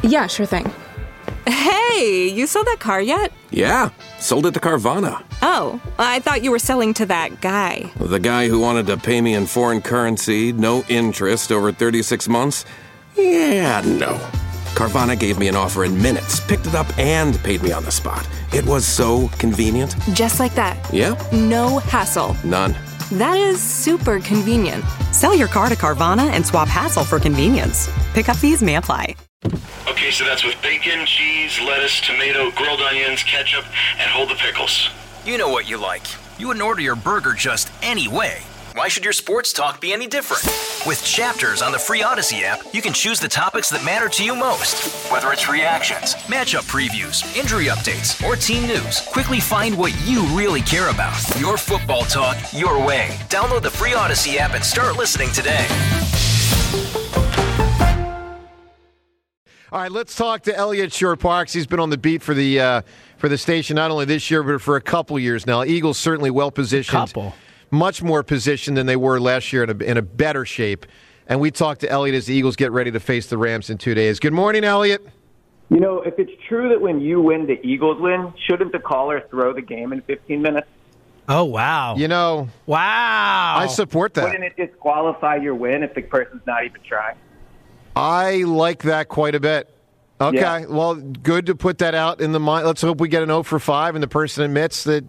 Yeah, sure thing. Hey, you sold that car yet? Yeah, sold it to Carvana. Oh, I thought you were selling to that guy. The guy who wanted to pay me in foreign currency, no interest, over 36 months? Yeah, no. Carvana gave me an offer in minutes, picked it up, and paid me on the spot. It was so convenient. Just like that. Yeah. No hassle. None. That is super convenient. Sell your car to Carvana and swap hassle for convenience. Pickup fees may apply. Okay, so that's with bacon, cheese, lettuce, tomato, grilled onions, ketchup, and hold the pickles. You know what you like. You wouldn't order your burger just any way. Why should your sports talk be any different? With Chapters on the free Odyssey app, you can choose the topics that matter to you most. Whether it's reactions, matchup previews, injury updates, or team news, quickly find what you really care about. Your football talk, your way. Download the free Odyssey app and start listening today. All right, let's talk to Elliot Shorr-Parks. He's been on the beat for the station not only this year, but for a couple years now. Eagles certainly well positioned. Much more positioned than they were last year, in a better shape. And we talked to Elliot as the Eagles get ready to face the Rams in 2 days. Good morning, Elliot. You know, if it's true that when you win, the Eagles win, shouldn't the caller throw the game in 15 minutes? Oh, wow. You know, wow. I support that. Wouldn't it disqualify your win if the person's not even trying? I like that quite a bit. Okay, Yeah. Well, good to put that out in the mind. Let's hope we get an 0 for 5 and the person admits that,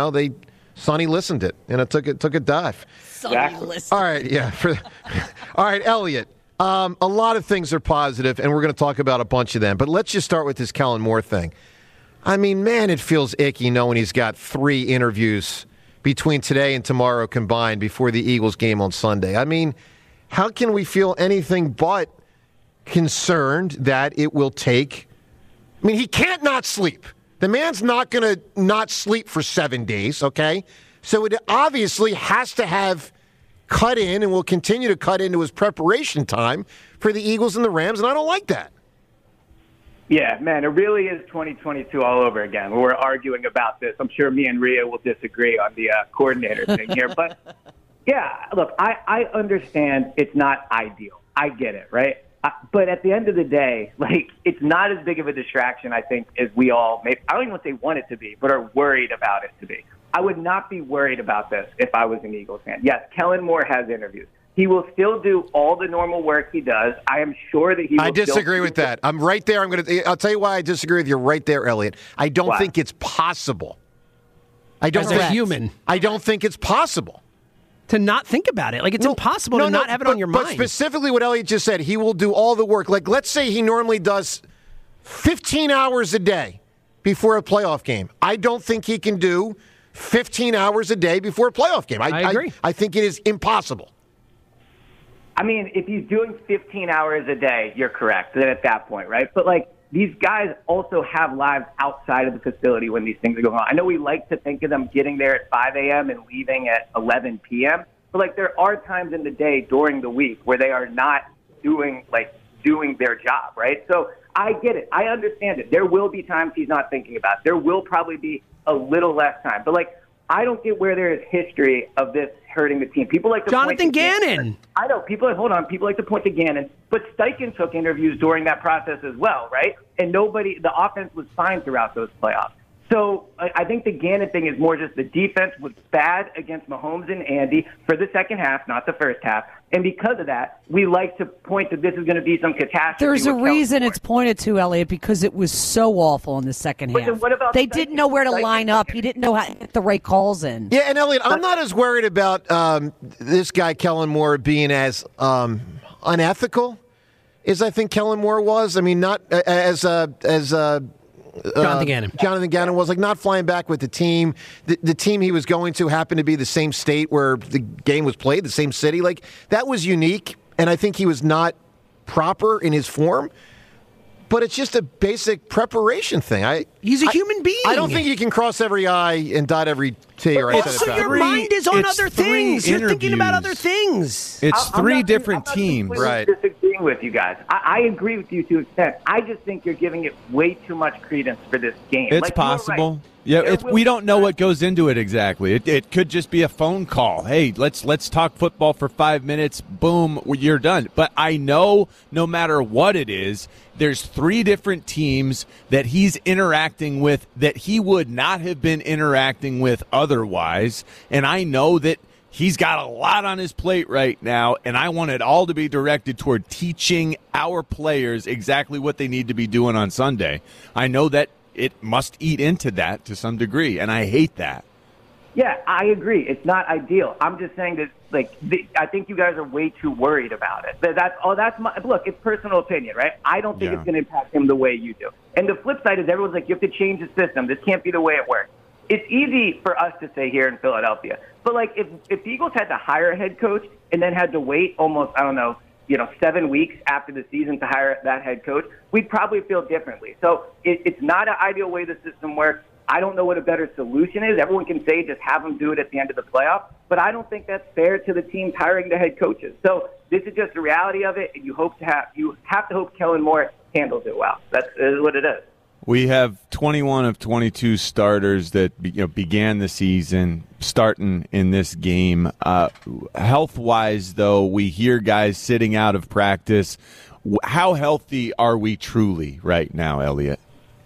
Sonny listened it, and it took a dive. Sonny listened. All right, yeah. All right, Elliot. A lot of things are positive, and we're going to talk about a bunch of them. But let's just start with this Kellen Moore thing. I mean, man, it feels icky knowing he's got 3 interviews between today and tomorrow combined before the Eagles game on Sunday. I mean, how can we feel anything but concerned that it will take? I mean, he can't not sleep. The man's not going to not sleep for 7 days, okay? So it obviously has to have cut in and will continue to cut into his preparation time for the Eagles and the Rams, and I don't like that. Yeah, man, it really is 2022 all over again. We're arguing about this. I'm sure me and Rhea will disagree on the coordinator thing here. But, yeah, look, I understand it's not ideal. I get it, right? But at the end of the day, it's not as big of a distraction, I think, as we all I don't even want to say want it to be, but are worried about it to be. I would not be worried about this if I was an Eagles fan. Yes, Kellen Moore has interviews. He will still do all the normal work he does. I am sure that he will. I disagree with that. I'm right there. I'll tell you why I disagree with you right there, Elliot. I don't think it's possible. As a human. I don't think it's possible. To not think about it. It's impossible to not have it on your mind. But specifically what Elliot just said, he will do all the work. Let's say he normally does 15 hours a day before a playoff game. I don't think he can do 15 hours a day before a playoff game. I agree. I think it is impossible. I mean, if he's doing 15 hours a day, you're correct. Then at that point, right? But, these guys also have lives outside of the facility when these things are going on. I know we like to think of them getting there at 5 a.m. and leaving at 11 p.m., but there are times in the day during the week where they are not doing their job, right? So I get it. I understand it. There will be times he's not thinking about it. There will probably be a little less time. But, I don't get where there is history of this hurting the team. People like to Jonathan Gannon. I know. People like to point to Gannon. But Steichen took interviews during that process as well, right? And the offense was fine throughout those playoffs. So I think the Gannon thing is more just the defense was bad against Mahomes and Andy for the second half, not the first half. And because of that, we like to point that this is going to be some catastrophe. There's a reason it's pointed to, Elliot, because it was so awful in the second half. Then what about they didn't know where to line up. He didn't know how to get the right calls in. Yeah, and Elliot, I'm not as worried about this guy, Kellen Moore, being as unethical as I think Kellen Moore was. I mean, not as Jonathan Gannon. Jonathan Gannon was not flying back with the team. The team he was going to happened to be the same state where the game was played, the same city. That was unique, and I think he was not proper in his form. But it's just a basic preparation thing. He's a human being. I don't think you can cross every I and dot every T. Also, your mind is on other things. You're thinking about other things. It's three different teams. Right. Disagreeing with you guys. I agree with you to an extent. I just think you're giving it way too much credence for this game. It's possible. Right. Yeah, we don't know what goes into it exactly. It could just be a phone call. Hey, let's talk football for 5 minutes. Boom, you're done. But I know no matter what it is, there's 3 different teams that he's interacting with that he would not have been interacting with otherwise. And I know that he's got a lot on his plate right now, and I want it all to be directed toward teaching our players exactly what they need to be doing on Sunday. I know that it must eat into that to some degree, and I hate that. Yeah, I agree. It's not ideal. I'm just saying that, I think you guys are way too worried about it. Look, it's personal opinion, right? I don't think it's going to impact him the way you do. And the flip side is everyone's like, you have to change the system. This can't be the way it works. It's easy for us to say here in Philadelphia. But, if the Eagles had to hire a head coach and then had to wait almost, 7 weeks after the season to hire that head coach, we'd probably feel differently. So it's not an ideal way the system works. I don't know what a better solution is. Everyone can say just have them do it at the end of the playoff, but I don't think that's fair to the teams hiring the head coaches. So this is just the reality of it, and you have to hope Kellen Moore handles it well. That's what it is. We have 21 of 22 starters that began the season starting in this game. Health-wise, though, we hear guys sitting out of practice. How healthy are we truly right now, Elliot?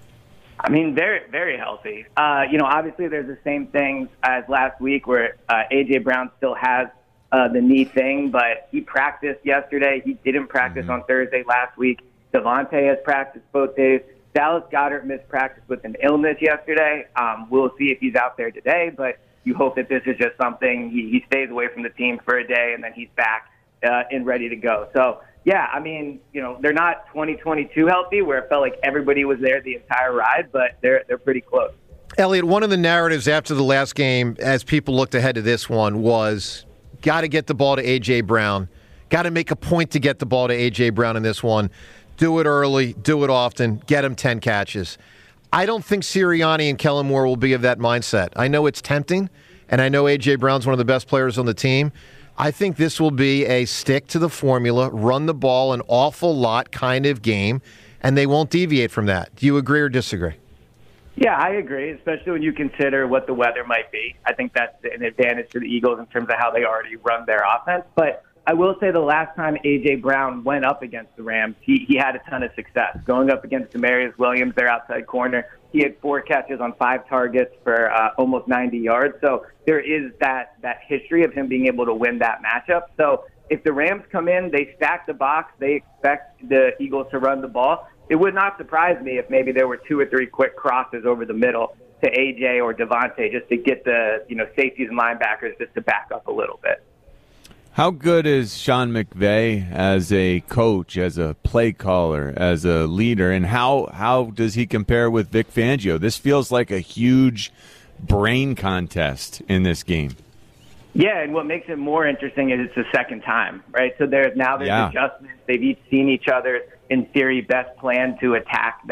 I mean, very, very healthy. Obviously there's the same things as last week where A.J. Brown still has the knee thing, but he practiced yesterday. He didn't practice on Thursday last week. Devontae has practiced both days. Dallas Goedert missed practice with an illness yesterday. We'll see if he's out there today, but you hope that this is just something he stays away from the team for a day and then he's back and ready to go. So, yeah, I mean, they're not 2022 healthy where it felt like everybody was there the entire ride, but they're pretty close. Elliot, one of the narratives after the last game, as people looked ahead to this one, was got to get the ball to A.J. Brown. Got to make a point to get the ball to A.J. Brown in this one. Do it early, do it often, get him 10 catches. I don't think Sirianni and Kellen Moore will be of that mindset. I know it's tempting, and I know A.J. Brown's one of the best players on the team. I think this will be a stick to the formula, run the ball an awful lot kind of game, and they won't deviate from that. Do you agree or disagree? Yeah, I agree, especially when you consider what the weather might be. I think that's an advantage to the Eagles in terms of how they already run their offense. But I will say the last time A.J. Brown went up against the Rams, he had a ton of success. Going up against Demarius Williams, their outside corner, he had 4 catches on 5 targets for almost 90 yards. So there is that history of him being able to win that matchup. So if the Rams come in, they stack the box, they expect the Eagles to run the ball. It would not surprise me if maybe there were 2 or 3 quick crosses over the middle to A.J. or Devontae just to get the safeties and linebackers just to back up a little bit. How good is Sean McVay as a coach, as a play caller, as a leader, and how does he compare with Vic Fangio? This feels like a huge brain contest in this game. Yeah, and what makes it more interesting is it's the second time, right? So there's adjustments. They've each seen each other in theory best plan to attack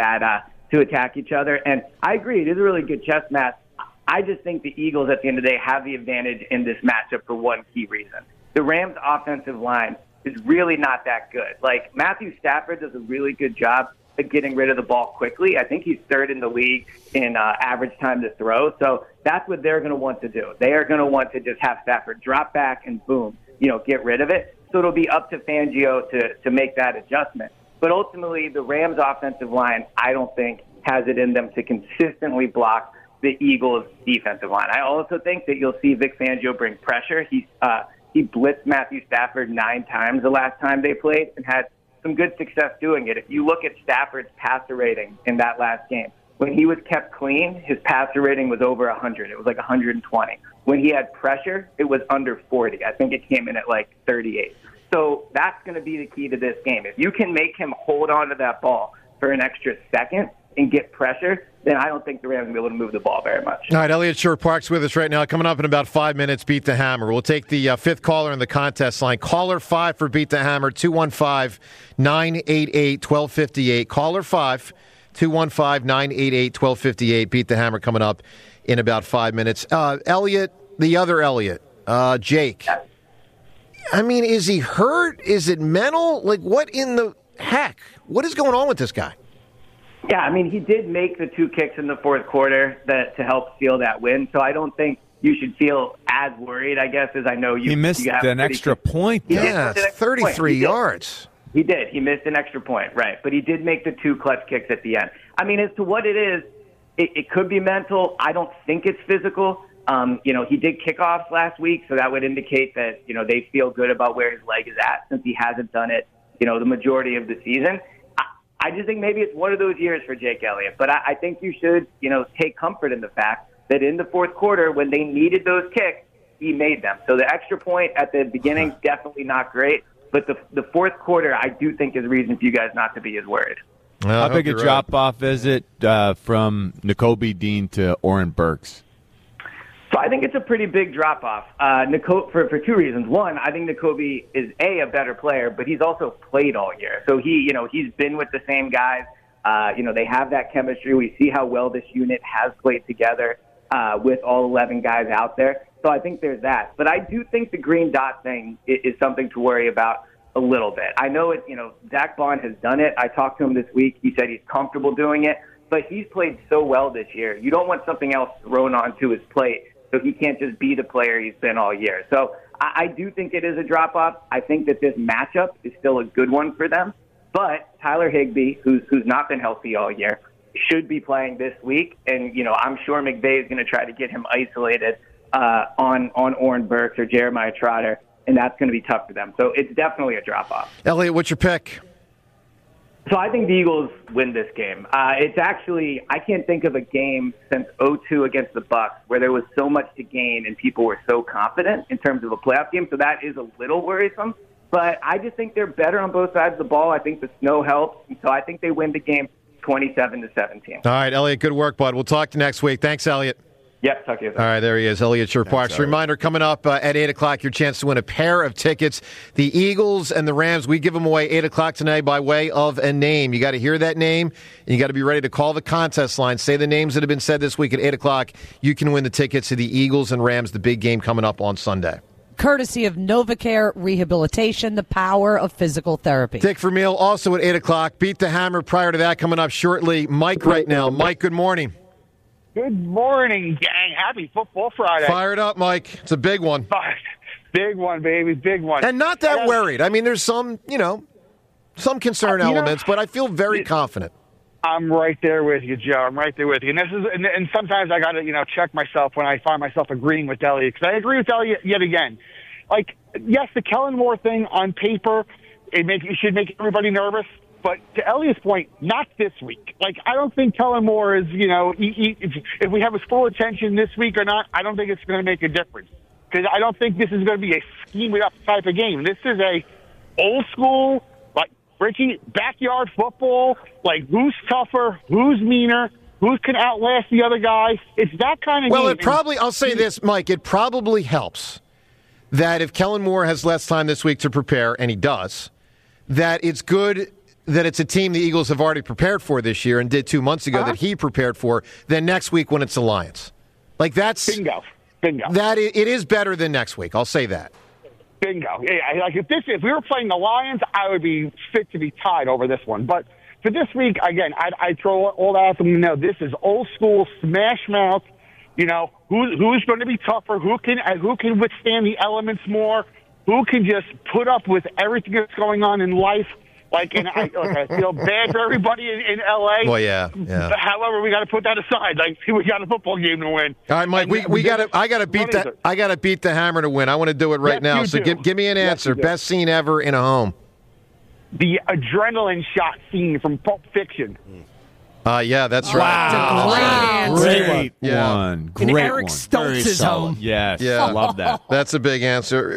each other. And I agree, it is a really good chess match. I just think the Eagles at the end of the day have the advantage in this matchup for one key reason. The Rams' offensive line is really not that good. Like, Matthew Stafford does a really good job at getting rid of the ball quickly. I think he's 3rd in the league in average time to throw. So that's what they're going to want to do. They are going to want to just have Stafford drop back and boom, get rid of it. So it'll be up to Fangio to make that adjustment. But ultimately, the Rams' offensive line, I don't think, has it in them to consistently block the Eagles' defensive line. I also think that you'll see Vic Fangio bring pressure. He blitzed Matthew Stafford 9 times the last time they played and had some good success doing it. If you look at Stafford's passer rating in that last game, when he was kept clean, his passer rating was over 100. It was like 120. When he had pressure, it was under 40. I think it came in at like 38. So that's going to be the key to this game. If you can make him hold on to that ball for an extra second and get pressure, then I don't think the Rams will be able to move the ball very much. All right, Elliot Shore-Park's with us right now. Coming up in about 5 minutes, Beat the Hammer. We'll take the 5th caller in the contest line. Caller 5 for Beat the Hammer, 215-988-1258. Caller 5, 215-988-1258. Beat the Hammer coming up in about 5 minutes. Elliot, the other Elliot, Jake. I mean, is he hurt? Is it mental? Like, what in the heck? What is going on with this guy? Yeah, I mean, he did make the 2 kicks in the fourth quarter to help seal that win. So I don't think you should feel as worried, I guess, as I know you. He missed an extra point. Yeah, it's 33 yards. He did. He missed an extra point, right. But he did make the 2 clutch kicks at the end. I mean, as to what it is, it could be mental. I don't think it's physical. He did kickoffs last week, so that would indicate that, they feel good about where his leg is at since he hasn't done it, the majority of the season. I just think maybe it's one of those years for Jake Elliott. But I think you should, take comfort in the fact that in the fourth quarter, when they needed those kicks, he made them. So the extra point at the beginning, definitely not great. But the fourth quarter, I do think is reason for you guys not to be as worried. How big a drop-off is it from Nakobe Dean to Oren Burks? So I think it's a pretty big drop-off for 2 reasons. One, I think Nakobe is, a better player, but he's also played all year. So he's been with the same guys. They have that chemistry. We see how well this unit has played together with all 11 guys out there. So I think there's that. But I do think the green dot thing is something to worry about a little bit. I know Zach Bond has done it. I talked to him this week. He said he's comfortable doing it, but he's played so well this year. You don't want something else thrown onto his plate so he can't just be the player he's been all year. So I do think it is a drop-off. I think that this matchup is still a good one for them. But Tyler Higbee, who's not been healthy all year, should be playing this week. And, I'm sure McVay is going to try to get him isolated on Oren Burks or Jeremiah Trotter, and that's going to be tough for them. So it's definitely a drop-off. Elliot, what's your pick? So I think the Eagles win this game. It's actually, I can't think of a game since 0-2 against the Bucs where there was so much to gain and people were so confident in terms of a playoff game. So that is a little worrisome. But I just think they're better on both sides of the ball. I think the snow helps. And so I think they win the game 27-17. All right, Elliot, good work, bud. We'll talk to you next week. Thanks, Elliot. Yep, talk to you. All right, there he is, Elliot Shurparks. Reminder, coming up at 8 o'clock, your chance to win a pair of tickets. The Eagles and the Rams, we give them away 8 o'clock tonight by way of a name. You got to hear that name, and you got to be ready to call the contest line. Say the names that have been said this week at 8 o'clock. You can win the tickets to the Eagles and Rams, the big game coming up on Sunday. Courtesy of NovaCare Rehabilitation, the power of physical therapy. Dick Vermeil also at 8 o'clock. Beat the Hammer prior to that coming up shortly. Mike right now. Mike, good morning. Good morning, gang. Happy Football Friday. Fired up, Mike. It's a big one. Big one, baby. Big one. And not that worried. I mean, there's some concern elements, but I feel very confident. I'm right there with you, Joe. I'm right there with you. And sometimes I got to, check myself when I find myself agreeing with Elliot, because I agree with Elliot yet again. Like, yes, the Kellen Moore thing on paper, it should make everybody nervous. But to Elliot's point, not this week. Like, I don't think Kellen Moore is, if we have his full attention this week or not, I don't think it's going to make a difference. Because I don't think this is going to be a scheme-it-up type of game. This is a old-school, like, Richie, backyard football. Like, who's tougher, who's meaner, who can outlast the other guy. It's that kind of game. Well, I'll say this, Mike, it probably helps that if Kellen Moore has less time this week to prepare, and he does, that it's good that it's a team the Eagles have already prepared for this year and did 2 months ago that he prepared for, than next week when it's the Lions. Like, that's... Bingo. That it is better than next week. I'll say that. Bingo. Yeah, like if we were playing the Lions, I would be fit to be tied over this one. But for this week, again, I throw all that out there. This is old school smash mouth. Who's going to be tougher? Who can withstand the elements more? Who can just put up with everything that's going on in life? I feel bad for everybody in L.A. Well, yeah. However, we got to put that aside. We got a football game to win. All right, Mike. I got to beat that. I got to beat the Hammer to win. I want to do it right now. So give me an answer. Best scene ever in a home. The adrenaline shot scene from Pulp Fiction. Yeah, that's right. Wow. Great one. Great in Eric one. Stoltz's home. Yes. Yeah. I love that. That's a big answer.